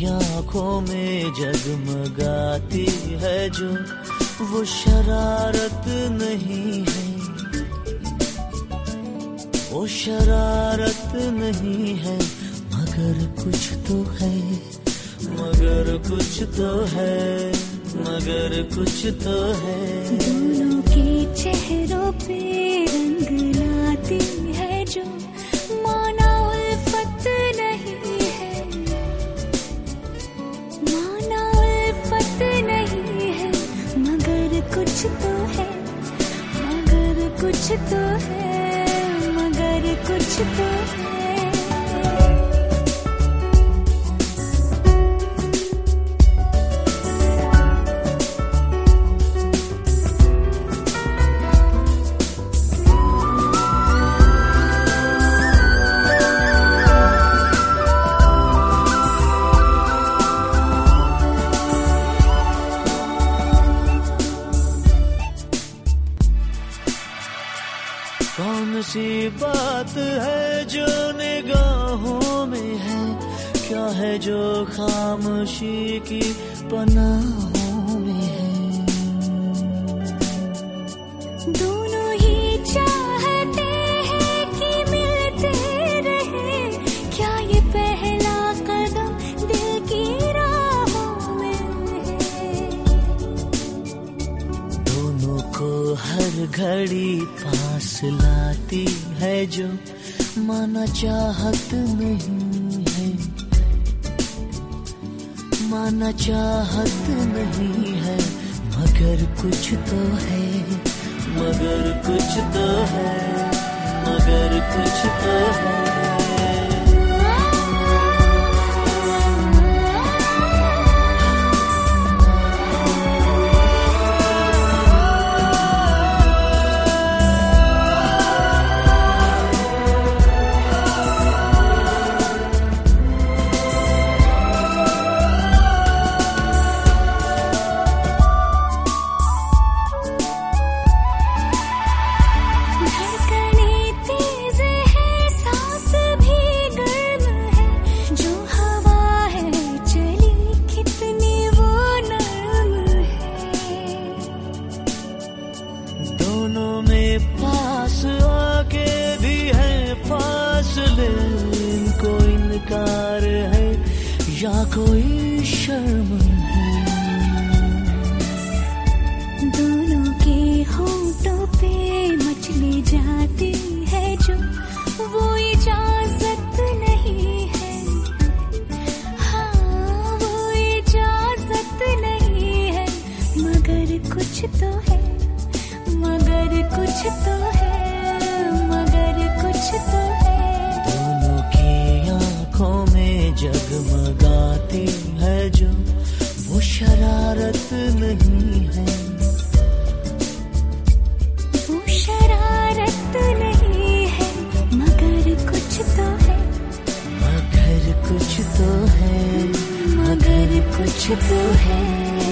आंखों में जगमगाती है जो, वो शरारत नहीं है, वो शरारत नहीं है, मगर कुछ तो है, मगर कुछ तो है, मगर कुछ तो है। दोनों के चेहरों पे रंग लाती है जो, माना उल्फत नहीं है, माना उल्फत नहीं है, मगर कुछ तो है, मगर कुछ तो है, मगर कुछ तो है। कौन सी बात है जो निगाहों में है, क्या है जो खामोशी की पनाहों में है। दोनों ही चाहते हैं कि मिलते रहे, क्या ये पहला कदम दिल की राहों में है। दोनों को हर घड़ी पास लाती है जो, माना चाहत नहीं है, माना चाहत नहीं है, मगर कुछ तो है, मगर कुछ तो है, मगर कुछ तो है। दोनों में पास आके भी है फासले, इनको इनकार है या कोई शर्म है। दोनों के होठों पे मचली जाती है जो, वो इजाजत नहीं है, हाँ वो इजाजत नहीं है, मगर कुछ तो है, मगर कुछ तो है, मगर कुछ तो है। दोनों की आंखों में जगमगाती है जो, वो शरारत नहीं है, वो शरारत नहीं है, मगर कुछ तो है, मगर कुछ तो है, मगर कुछ तो है।